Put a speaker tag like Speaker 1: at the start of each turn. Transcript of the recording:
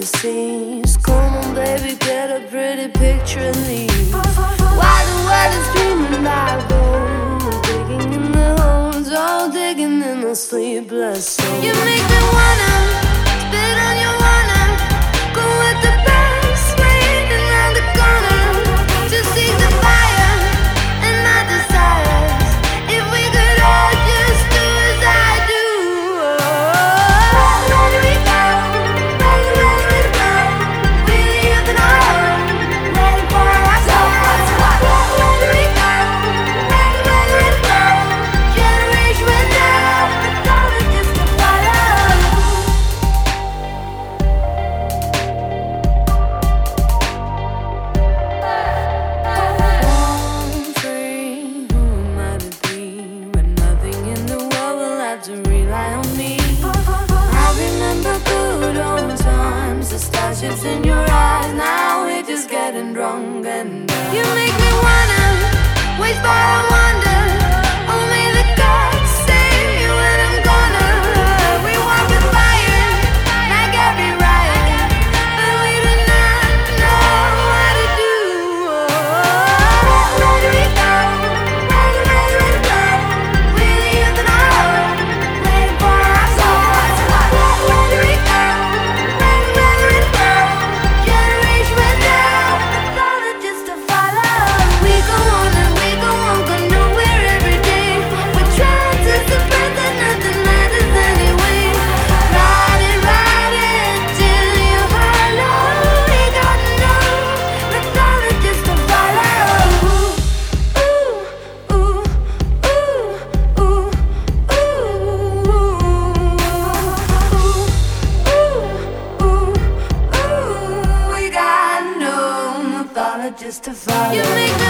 Speaker 1: fantasies. Come on, baby, get a pretty picture and leave. While the world is dreaming about gold, digging in the holes, all digging in the sleepless soul. You make me wanna spit on your wanna go with the best, waiting around the corner to seek the fire and my desires. If we could all just do as I do. Where do we go? Where do we go? We live in our home, waiting for ourselves. Where do we go? Where do we go? Generation without mythologies to follow. Born free, who might it be? When nothing in the world will have to rely on me. I remember good old times, the starships in your eyes. Now we're just getting drunk and you make me wanna wait for a wonder. Only the gods save me when I'm gonna. We walk with fire like every riot, but we do not know what to do. Where do we go? Where do we go? We live in our home, waiting for ourselves. Where do we go? Where do we go? Generation without mythologies to follow. We go on and we go on, go nowhere every day. We try to suppress that nothing matters anyway. Ride it till you hollow. We got no mythologies to follow. Ooh, ooh, ooh, ooh, ooh, ooh. We got no mythologies to follow. You make